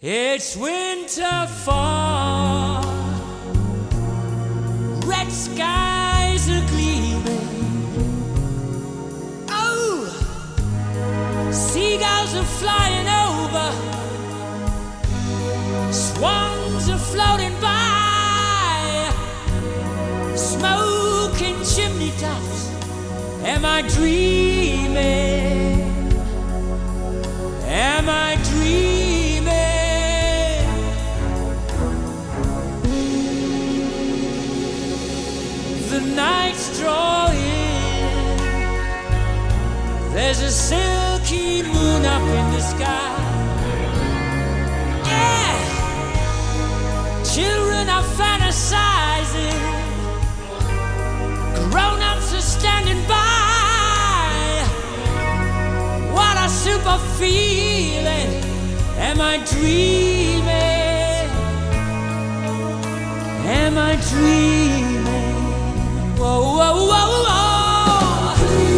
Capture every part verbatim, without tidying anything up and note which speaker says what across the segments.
Speaker 1: It's winter fall, red skies are gleaming. Oh, seagulls are flying over, swans are floating by, smoking chimney tops. Am I dreaming? Am I dreaming? The night's drawing, there's a silky moon up in the sky. Yeah, children are fantasizing, grown-ups are standing by. What a super feeling. Am I dreaming? Am I dreaming? Whoa, whoa, whoa, whoa.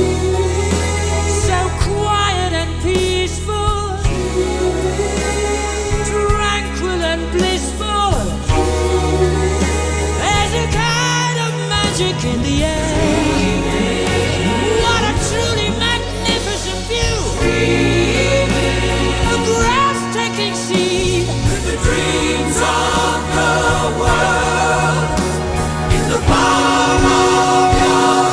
Speaker 1: So quiet and peaceful, tranquil and blissful. There's a kind of magic in the air. What a truly magnificent view. A breathtaking scene. The dreams of the world in the palm of your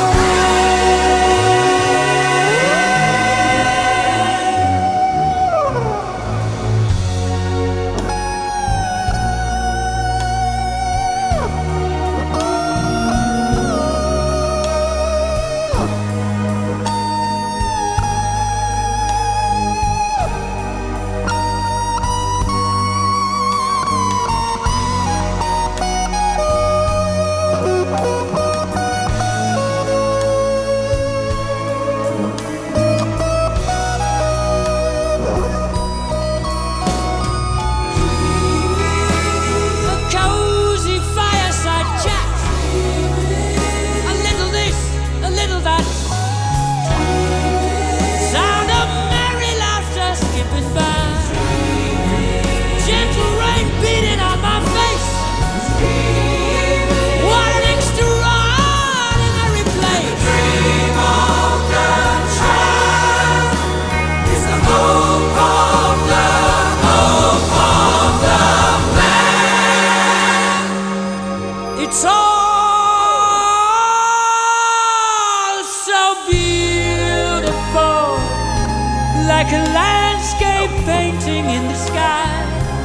Speaker 1: it's all so beautiful, like a landscape painting in the sky.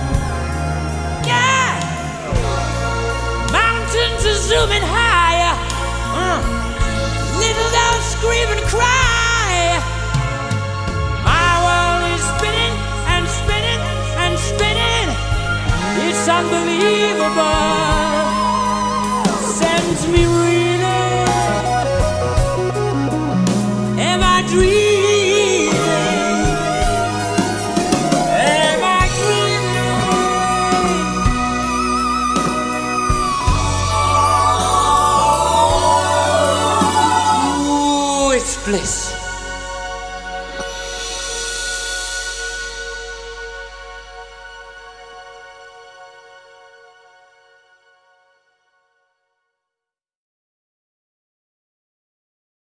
Speaker 1: Yeah, mountains are zooming higher, uh. little dogs scream and cry. My world is spinning and spinning and spinning. It's unbelievable. Sends me reeling. Am I dreaming? Am I dreaming? Ooh, it's bliss.